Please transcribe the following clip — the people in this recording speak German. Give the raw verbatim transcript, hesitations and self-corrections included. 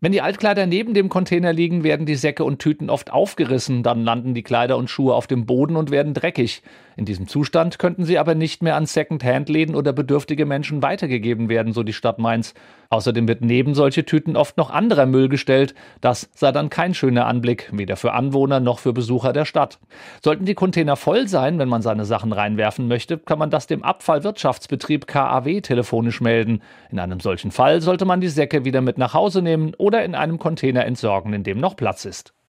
Wenn die Altkleider neben dem Container liegen, werden die Säcke und Tüten oft aufgerissen. Dann landen die Kleider und Schuhe auf dem Boden und werden dreckig. In diesem Zustand könnten sie aber nicht mehr an Second-Hand-Läden oder bedürftige Menschen weitergegeben werden, so die Stadt Mainz. Außerdem wird neben solche Tüten oft noch anderer Müll gestellt. Das sei dann kein schöner Anblick, weder für Anwohner noch für Besucher der Stadt. Sollten die Container voll sein, wenn man seine Sachen reinwerfen möchte, kann man das dem Abfallwirtschaftsbetrieb K A W telefonisch melden. In einem solchen Fall sollte man die Säcke wieder mit nach Hause nehmen oder in einem Container entsorgen, in dem noch Platz ist.